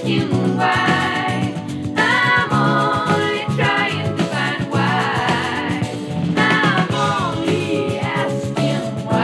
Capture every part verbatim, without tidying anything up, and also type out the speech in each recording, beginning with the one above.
asking why. I'm only trying to find why. I'm only asking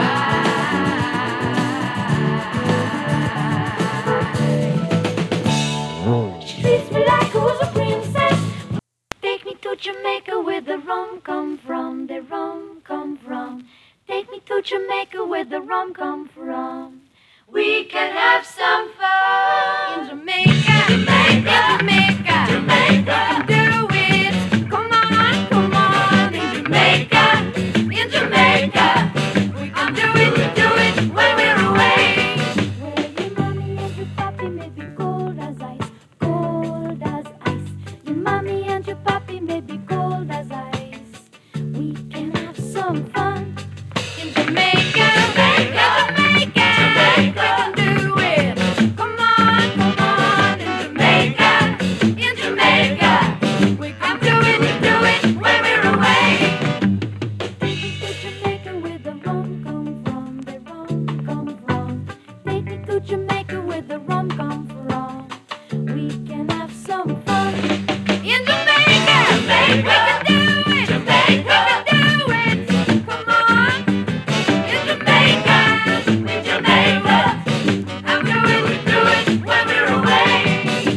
why. She treats me like I was a princess. Take me to Jamaica where the rum come from, the rum come from. Take me to Jamaica where the rum come from. We can have some fun in Jamaica, Jamaica, Jamaica, Jamaica. We can do it. Come on, come on, in Jamaica, in Jamaica. We can do it, do it when we're away. Where your mommy and your papi may be cold as ice, cold as ice. Your mommy and your papi may be cold as ice. We can have some fun in Jamaica, Jamaica, Jamaica. We can do it. Come on, come on, in Jamaica, in Jamaica. We can do it, do it when we're away. Take me to Jamaica where the rum come from, the rum come from. Take me to Jamaica where the rum come from. We can have some fun in Jamaica. Jamaica. We can do it. Jamaica. We can do it. Come on, in Jamaica, in Jamaica. I'm doing it, do it when we're away.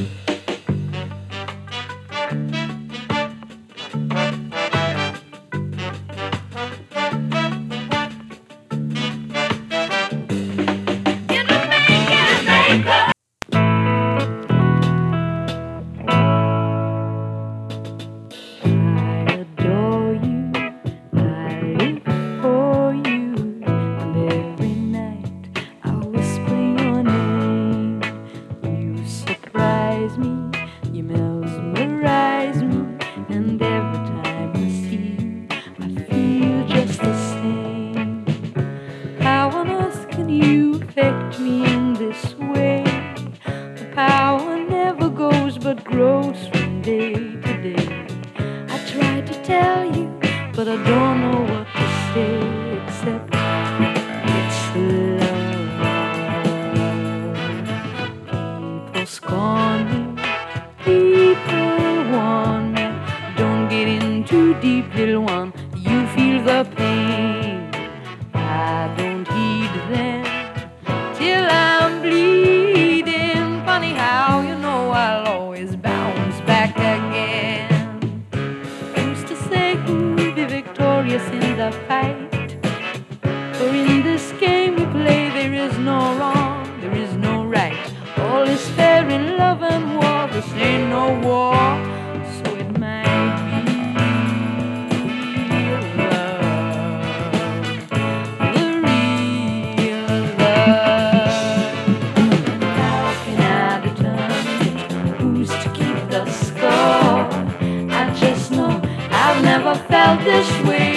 In Jamaica, Jamaica. I adore you, I live for you, and every night I whisper your name. You surprise me, you mesmerize me, and every time I see you, I feel just the same. How on earth can you affect me in this way? The power never goes but grows from day to day. I try to tell you, but I don't know what to say except it's love. People scorn me, people warn me. Don't get in too deep, little one. You feel the pain. I don't heed them till I'm bleeding. Funny how you know I'll always bounce back again. Who's to say who'll be victorious in the fight? For in this game we play there is no wrong, there is no right. All is fair in love and war, this ain't no war. So it might be real love, the real love. And how can I determine who's to keep the score? I just know I've never felt this way